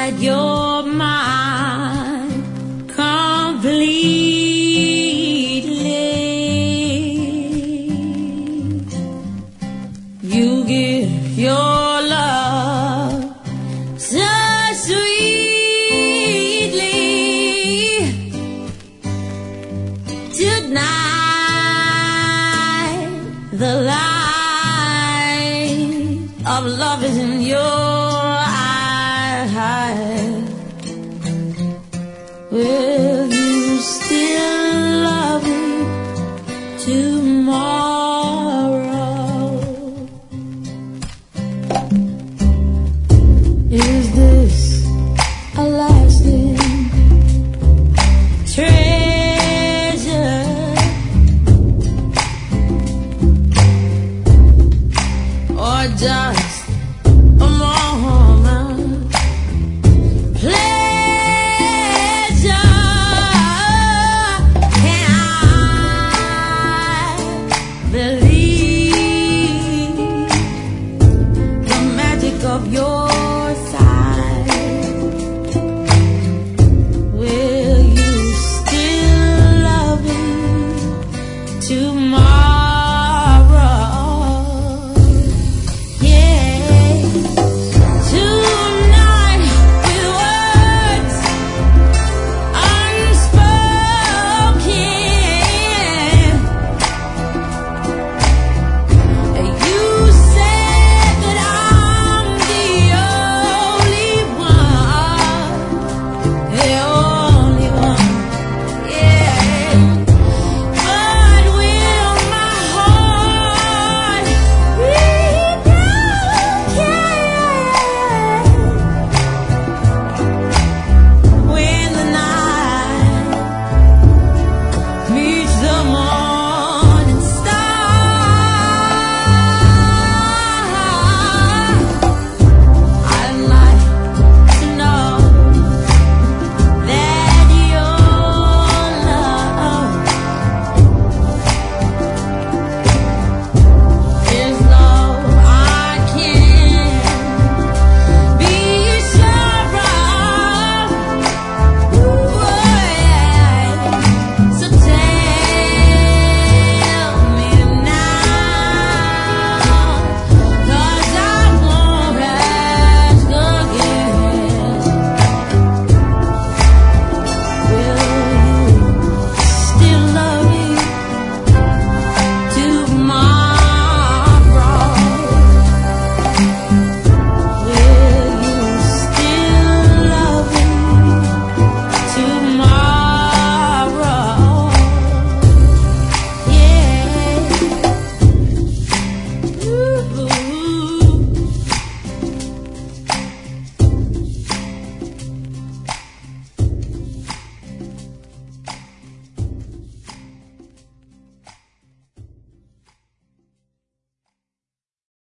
that you're mine completely. You give your love so sweetly. Tonight the light of love is in your eyes. Will you still love me tomorrow? Is this a lasting treasure? Or just a moment pleasure? Can I believe the magic of your sight? Will you still love me tomorrow?